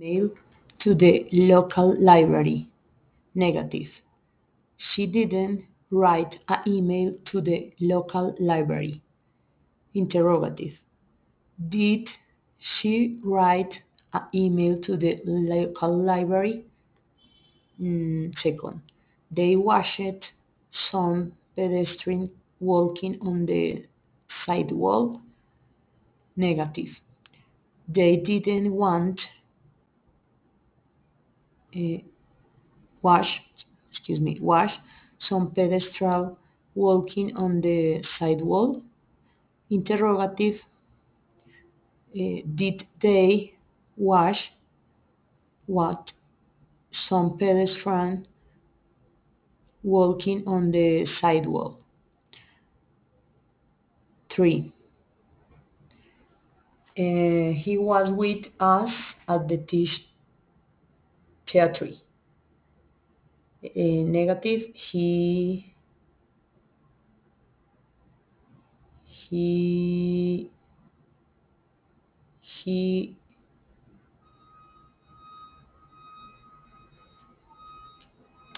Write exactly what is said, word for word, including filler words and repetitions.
Mail to the local library. Negative. She didn't write an email to the local library. Interrogative. Did she write an email to the local library? Mm, second. They watched some pedestrian walking on the sidewalk. Negative. They didn't want uh, wash, excuse me, wash some pedestrian walking on the sidewalk. Interrogative. Uh, did they wash what some pedestrian walking on the sidewalk? Three. Uh, he was with us at the teach theater. Uh, negative. He he he